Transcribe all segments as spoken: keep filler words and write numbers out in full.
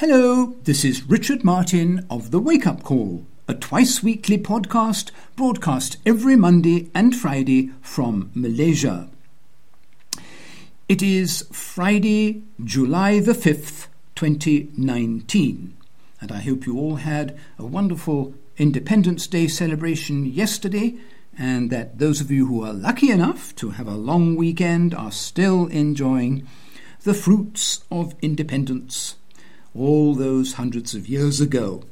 Hello, this is Richard Martin of The Wake Up Call, a twice-weekly podcast broadcast every Monday and Friday from Malaysia. It is Friday, July the fifth, twenty nineteen, and I hope you all had a wonderful Independence Day celebration yesterday, and that those of you who are lucky enough to have a long weekend are still enjoying the fruits of independence all those hundreds of years ago.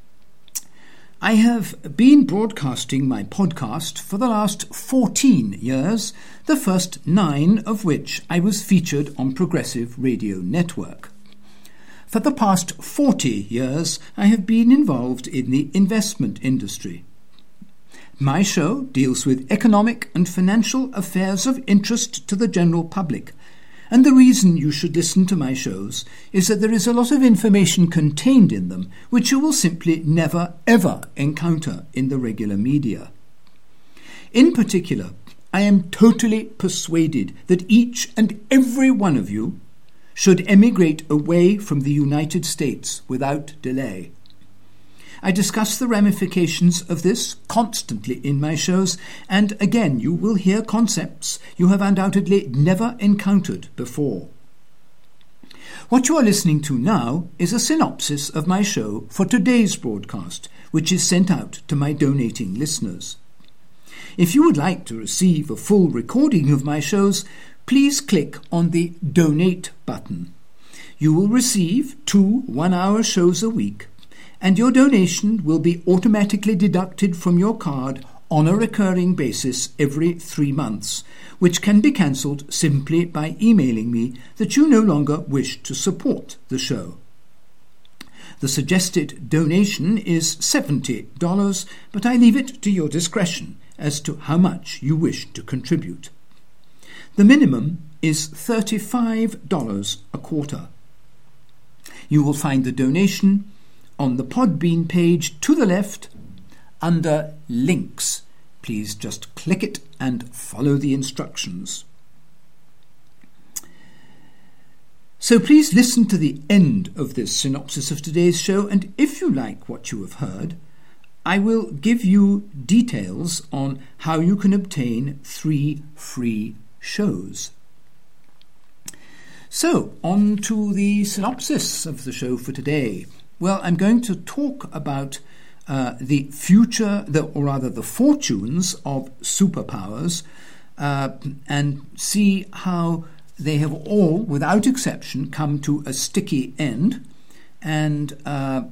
I have been broadcasting my podcast for the last fourteen years, the first nine of which I was featured on Progressive Radio Network. For the past forty years, I have been involved in the investment industry. My show deals with economic and financial affairs of interest to the general public, and the reason you should listen to my shows is that there is a lot of information contained in them which you will simply never ever encounter in the regular media. In particular, I am totally persuaded that each and every one of you should emigrate away from the United States without delay. I discuss the ramifications of this constantly in my shows, and again you will hear concepts you have undoubtedly never encountered before. What you are listening to now is a synopsis of my show for today's broadcast, which is sent out to my donating listeners. If you would like to receive a full recording of my shows, please click on the Donate button. You will receive two one-hour shows a week, and your donation will be automatically deducted from your card on a recurring basis every three months, which can be cancelled simply by emailing me that you no longer wish to support the show. The suggested donation is seventy dollars, but I leave it to your discretion as to how much you wish to contribute. The minimum is thirty-five dollars a quarter. You will find the donation on the Podbean page to the left under links. Please just click it and follow the instructions. So please listen to the end of this synopsis of today's show, and if you like what you have heard, I will give you details on how you can obtain three free shows. So, on to the synopsis of the show for today. Well, I'm going to talk about uh, the future, the, or rather the fortunes of superpowers, uh, and see how they have all, without exception, come to a sticky end. And uh,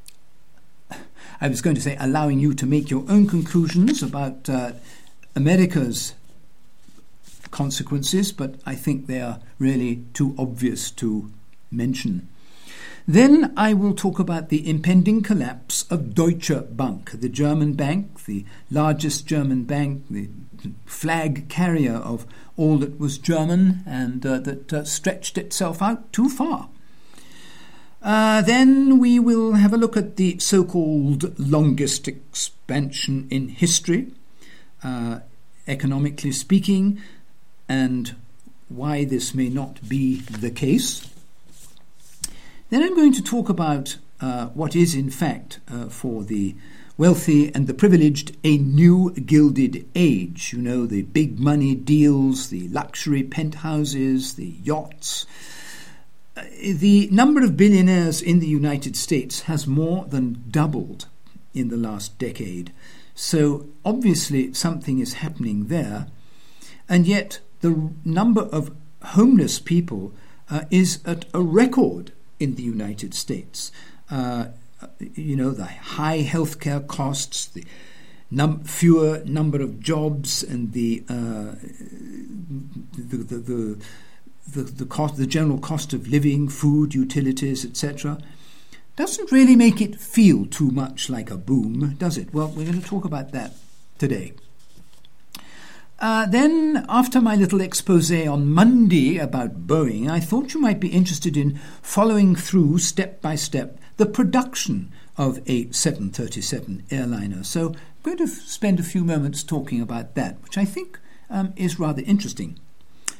I was going to say allowing you to make your own conclusions about uh, America's consequences, but I think they are really too obvious to mention. Then I will talk about the impending collapse of Deutsche Bank, the German bank, the largest German bank, the flag carrier of all that was German and uh, that uh, stretched itself out too far. Uh, then we will have a look at the so-called longest expansion in history, uh, economically speaking, and why this may not be the case. Then I'm going to talk about uh, what is, in fact, uh, for the wealthy and the privileged, a new gilded age. You know, the big money deals, the luxury penthouses, the yachts. Uh, the number of billionaires in the United States has more than doubled in the last decade. So obviously something is happening there. And yet the number of homeless people uh, is at a record in the United States. Uh, you know, the high healthcare costs, the num- fewer number of jobs, and the uh, the, the, the, the, the, cost, the general cost of living, food, utilities, et cetera, doesn't really make it feel too much like a boom, does it? Well, we're going to talk about that today. Uh, then, after my little expose on Monday about Boeing, I thought you might be interested in following through step by step the production of a seven thirty-seven airliner. So I'm going to f- spend a few moments talking about that, which I think um, is rather interesting.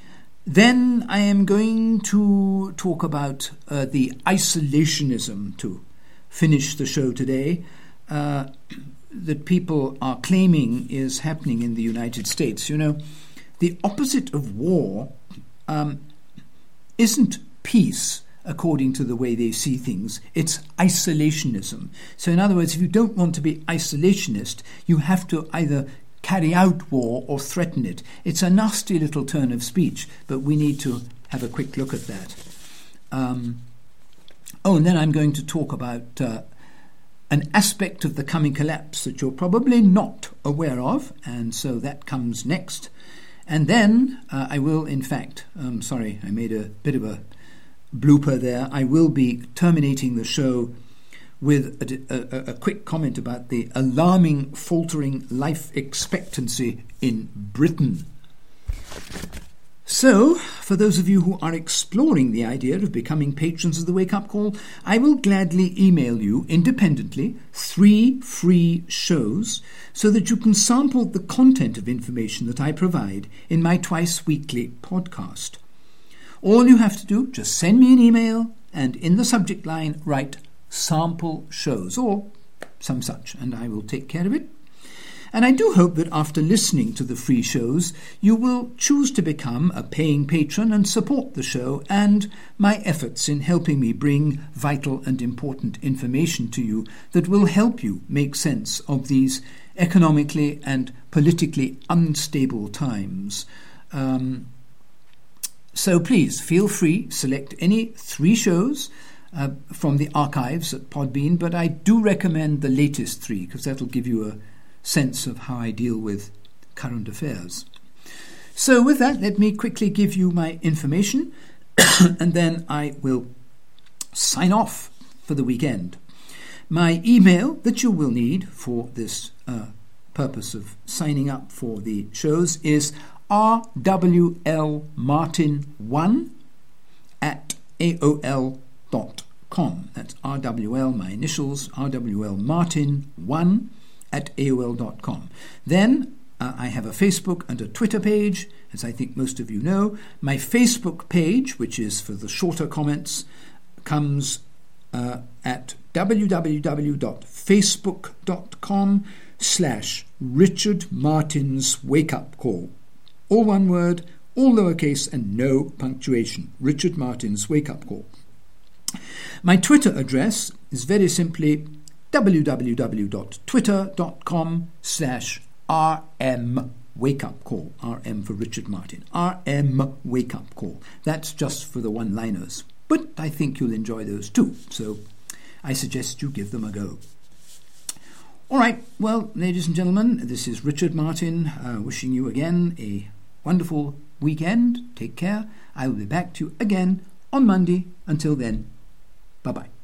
Then I am going to talk about uh, the isolationism to finish the show today uh, that people are claiming is happening in the United States. You know, the opposite of war um, isn't peace, according to the way they see things. It's isolationism. So in other words, if you don't want to be isolationist, you have to either carry out war or threaten it. It's a nasty little turn of speech, but we need to have a quick look at that. Um, oh, and then I'm going to talk about uh, an aspect of the coming collapse that you're probably not aware of, and so that comes next. And then uh, I will, in fact, um, sorry, I made a bit of a blooper there. I will be terminating the show with a, a, a quick comment about the alarming faltering life expectancy in Britain. So, for those of you who are exploring the idea of becoming patrons of the Wake Up Call, I will gladly email you independently three free shows so that you can sample the content of information that I provide in my twice-weekly podcast. All you have to do, just send me an email and in the subject line write sample shows or some such, and I will take care of it. And I do hope that after listening to the free shows, you will choose to become a paying patron and support the show and my efforts in helping me bring vital and important information to you that will help you make sense of these economically and politically unstable times. Um, So please feel free, select any three shows uh, from the archives at Podbean, but I do recommend the latest three because that'll give you a sense of how I deal with current affairs. So with that, let me quickly give you my information and then I will sign off for the weekend. My email that you will need for this uh, purpose of signing up for the shows is r w l martin one at a o l dot com. That's R W L, my initials, R W L Martin one at A O L dot com. Then uh, I have a Facebook and a Twitter page, as I think most of you know. My Facebook page, which is for the shorter comments, comes uh, at w w w dot facebook dot com slash Richard Martin's Wake Up Call. All one word, all lowercase and no punctuation. Richard Martin's Wake Up Call. My Twitter address is very simply w w w dot twitter dot com slash R M Wake Up Call. R M for Richard Martin. R M Wake Up Call. That's just for the one-liners. But I think you'll enjoy those too. So I suggest you give them a go. All right, well, ladies and gentlemen, this is Richard Martin uh, wishing you again a wonderful weekend. Take care. I will be back to you again on Monday. Until then, bye-bye.